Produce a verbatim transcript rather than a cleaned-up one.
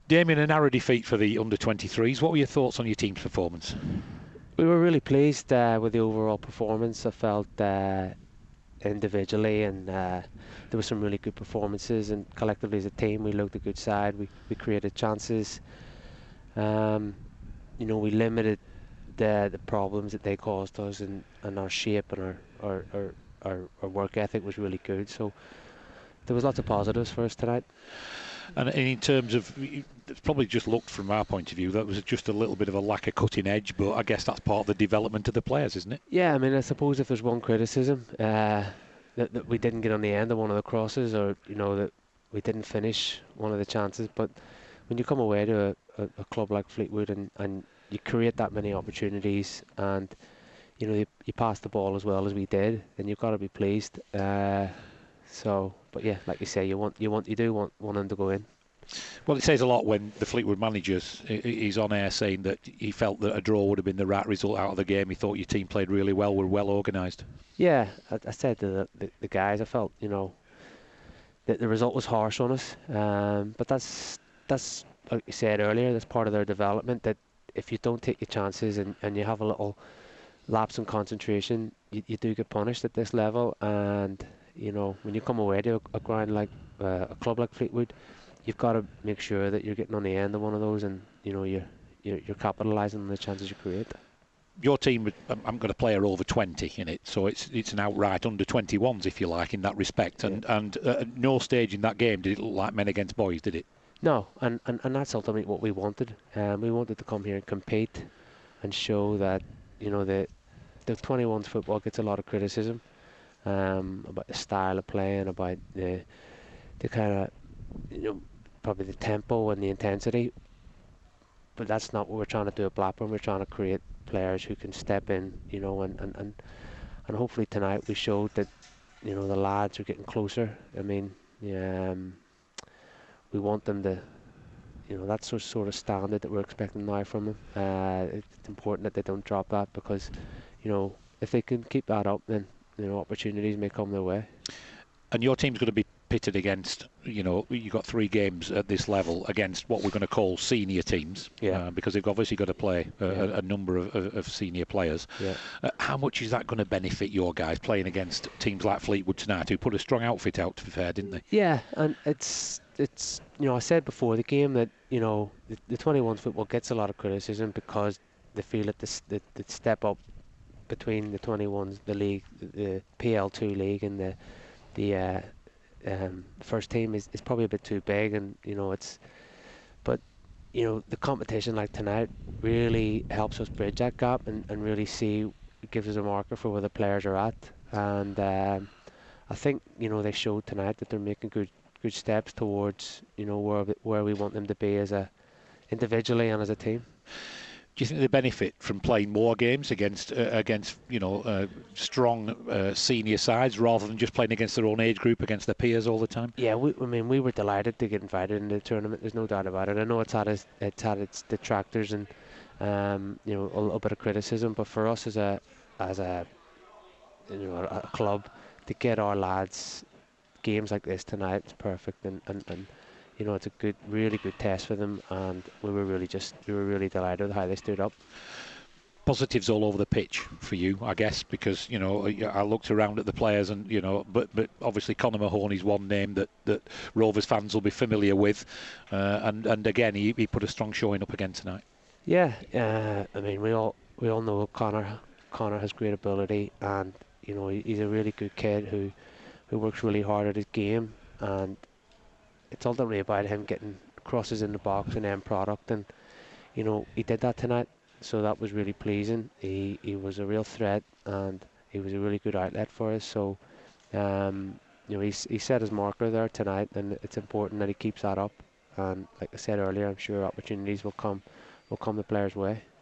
Damien, a narrow defeat for the under twenty-threes. What were your thoughts on your team's performance? We were really pleased uh, with the overall performance. I felt uh, individually, and uh, there were some really good performances, and collectively as a team, we looked a good side. We we created chances. Um, you know, we limited the the problems that they caused us, and, and our shape and our our, our our our work ethic was really good. So there was lots of positives for us tonight. And in terms of, it's probably just looked from our point of view, that was just a little bit of a lack of cutting edge, but I guess that's part of the development of the players, isn't it? Yeah, I mean, I suppose if there's one criticism, uh, that, that we didn't get on the end of one of the crosses, or, you know, that we didn't finish one of the chances. But when you come away to a, a, a club like Fleetwood, and, and you create that many opportunities, and, you know, you, you pass the ball as well as we did, then you've got to be pleased. Uh, so, but yeah, like you say, you want, you want, you do want one them to go in. Well, it says a lot when the Fleetwood manager is on air saying that he felt that a draw would have been the right result out of the game. He thought your team played really well, were well organised. Yeah, I, I said to the, the, the guys, I felt, you know, that the result was harsh on us. Um, but that's, that's like you said earlier, that's part of their development, that if you don't take your chances, and, and you have a little lapse in concentration, you, you do get punished at this level. And, you know, when you come away to a, a ground like uh, a club like Fleetwood, you've got to make sure that you're getting on the end of one of those, and, you know, you're, you're, you're capitalising on the chances you create. Your team, I'm going to play her over twenty in it, so it's it's an outright under twenty-ones, if you like, in that respect. And Yeah. and uh, at no stage in that game did it look like men against boys, did it? No, and, and, and that's ultimately what we wanted. Um, we wanted to come here and compete and show that, you know, the the twenty-ones football gets a lot of criticism um, about the style of play, and about the the kind of, you know, probably the tempo and the intensity. But that's not what we're trying to do at Blackburn. We're trying to create players who can step in, you know, and, and, and, and hopefully tonight we showed that, you know, the lads are getting closer. I mean, um, we want them to, you know, that's the sort of standard that we're expecting now from them. Uh, it's important that they don't drop that, because, you know, if they can keep that up, then, you know, opportunities may come their way. And your team's going to be pitted against, you know, you've got three games at this level against what we're going to call senior teams, Yeah. uh, because they've obviously got to play uh, Yeah. a, a number of, of, of senior players. Yeah. Uh, how much is that going to benefit your guys playing against teams like Fleetwood tonight, who put a strong outfit out, to be fair, didn't they? Yeah, and it's it's you know, I said before the game that, you know, the, the twenty-ones football gets a lot of criticism because they feel that the, the, the step up between the twenty-ones, the league, the P L two league, and the the uh, um, first team is, is probably a bit too big, and, you know, it's, but, you know, the competition like tonight really helps us bridge that gap, and, and really see, it gives us a marker for where the players are at. And um, I think, you know, they showed tonight that they're making good good steps towards, you know, where where we want them to be as a individually and as a team. Do you think they benefit from playing more games against uh, against you know uh, strong uh, senior sides, rather than just playing against their own age group, against their peers all the time? Yeah, we, I mean, we were delighted to get invited in the tournament. There's no doubt about it. I know it's had its, it's had its detractors, and um, you know, a little bit of criticism, but for us as a as a you know a, a club, to get our lads games like this tonight is perfect, and, and, and you know, it's a good, really good test for them, and we were really just we were really delighted with how they stood up. Positives all over the pitch for you, I guess, because, you know, I looked around at the players, and, you know, but but obviously Conor Mahoney's one name that, that Rovers fans will be familiar with, uh, and and again he, he put a strong showing up again tonight. Yeah, uh, I mean, we all we all know Conor Conor has great ability, and, you know, he, he's a really good kid who who works really hard at his game, and it's ultimately about him getting crosses in the box and end product, and, you know, he did that tonight, so that was really pleasing. He he was a real threat, and he was a really good outlet for us. So, um, you know, he's he set his marker there tonight, and it's important that he keeps that up. And like I said earlier, I'm sure opportunities will come will come the players' way.